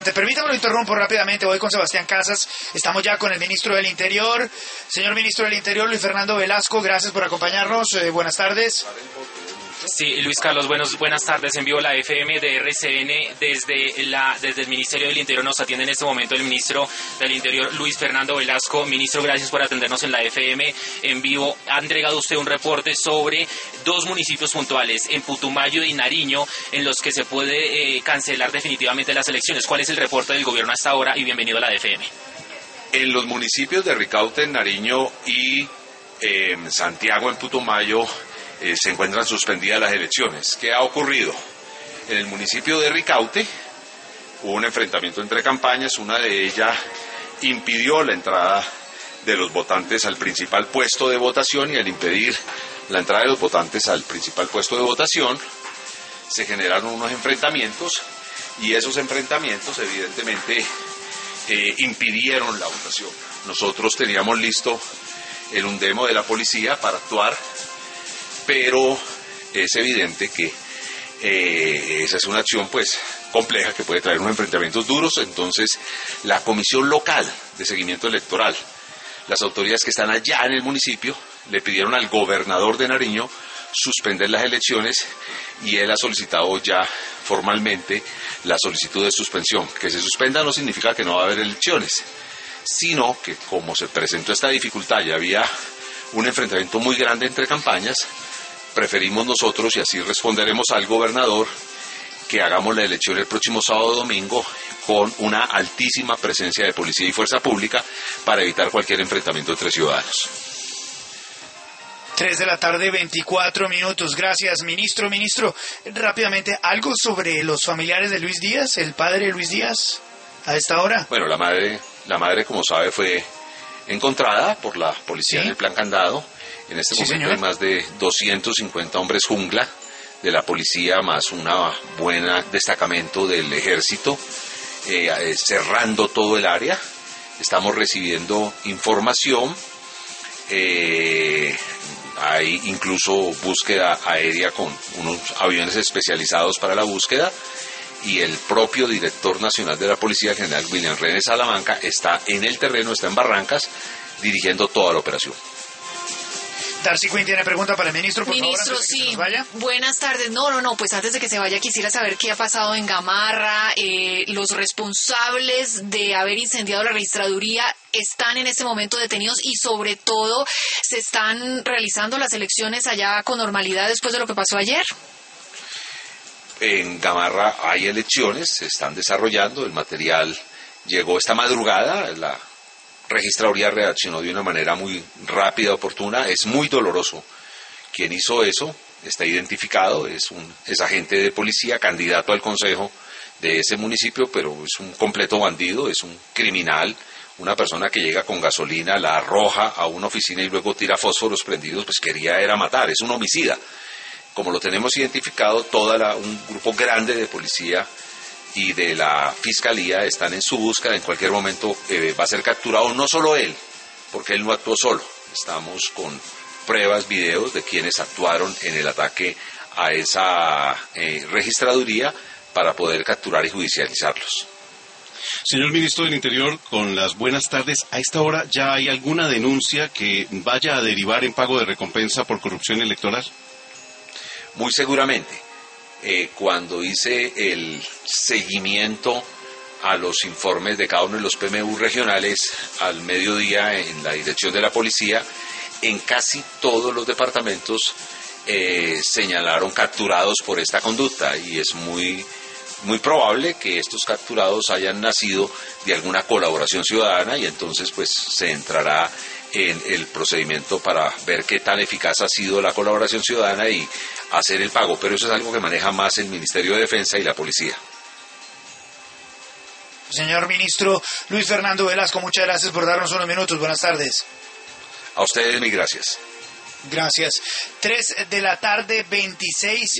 Permítame, lo interrumpo rápidamente, voy con Sebastián Casas, estamos ya con el ministro del Interior. Señor ministro del Interior, Luis Fernando Velasco, gracias por acompañarnos, buenas tardes. Sí, Luis Carlos, buenas tardes. En vivo la FM de RCN desde el Ministerio del Interior. Nos atiende en este momento el ministro del Interior, Luis Fernando Velasco. Ministro, gracias por atendernos en la FM en vivo. Ha entregado usted un reporte sobre dos municipios puntuales, en Putumayo y Nariño, en los que se puede cancelar definitivamente las elecciones. ¿Cuál es el reporte del gobierno hasta ahora? Y bienvenido a la FM. En los municipios de Ricaute, en Nariño y Santiago, en Putumayo, se encuentran suspendidas las elecciones. ¿Qué ha ocurrido? En el municipio de Ricaute hubo un enfrentamiento entre campañas, una de ellas impidió la entrada de los votantes al principal puesto de votación, y al impedir la entrada de los votantes al principal puesto de votación se generaron unos enfrentamientos, y esos enfrentamientos evidentemente impidieron la votación. Nosotros teníamos listo el UNDEMO de la policía para actuar, pero es evidente que esa es una acción pues compleja que puede traer unos enfrentamientos duros. Entonces la Comisión Local de Seguimiento Electoral, las autoridades que están allá en el municipio, le pidieron al gobernador de Nariño suspender las elecciones, y él ha solicitado ya formalmente la solicitud de suspensión. Que se suspenda no significa que no va a haber elecciones, sino que como se presentó esta dificultad y había un enfrentamiento muy grande entre campañas, preferimos nosotros, y así responderemos al gobernador, que hagamos la elección el próximo sábado o domingo con una altísima presencia de policía y fuerza pública para evitar cualquier enfrentamiento entre ciudadanos. 3 de la tarde, 24 minutos. Gracias, ministro. Ministro, rápidamente, ¿algo sobre los familiares de Luis Díaz, el padre de Luis Díaz, a esta hora? Bueno, la madre, como sabe, fue encontrada por la policía en el Plan Candado. En este momento hay más de 250 hombres jungla de la policía, más una buena destacamento del ejército, cerrando todo el área. Estamos recibiendo información, hay incluso búsqueda aérea con unos aviones especializados para la búsqueda, y el propio director nacional de la policía, el general William René Salamanca, está en el terreno, está en Barrancas, dirigiendo toda la operación. Darcy Quinn tiene pregunta para el ministro, por ministro, favor, antes de que sí. se nos vaya. Buenas tardes. No, pues antes de que se vaya quisiera saber qué ha pasado en Gamarra. Los responsables de haber incendiado la registraduría están en este momento detenidos, y sobre todo se están realizando las elecciones allá con normalidad después de lo que pasó ayer. En Gamarra hay elecciones, se están desarrollando, el material llegó esta madrugada, la registraduría reaccionó de una manera muy rápida, oportuna. Es muy doloroso. Quien hizo eso está identificado, es agente de policía, candidato al consejo de ese municipio, pero es un completo bandido, es un criminal, una persona que llega con gasolina, la arroja a una oficina y luego tira fósforos prendidos, pues quería era matar, es un homicida. Como lo tenemos identificado, un grupo grande de policía y de la Fiscalía están en su búsqueda. En cualquier momento va a ser capturado, no solo él, porque él no actuó solo. Estamos con pruebas, videos de quienes actuaron en el ataque a esa registraduría para poder capturar y judicializarlos. Señor ministro del Interior, con las buenas tardes. A esta hora, ¿ya hay alguna denuncia que vaya a derivar en pago de recompensa por corrupción electoral? Muy seguramente. Cuando hice el seguimiento a los informes de cada uno de los PMU regionales al mediodía en la dirección de la policía, en casi todos los departamentos señalaron capturados por esta conducta, y es muy probable que estos capturados hayan nacido de alguna colaboración ciudadana, y entonces pues se entrará en el procedimiento para ver qué tan eficaz ha sido la colaboración ciudadana y hacer el pago, pero eso es algo que maneja más el Ministerio de Defensa y la Policía. Señor ministro Luis Fernando Velasco, muchas gracias por darnos unos minutos. Buenas tardes. A ustedes, mil gracias. Gracias. 3 de la tarde, 26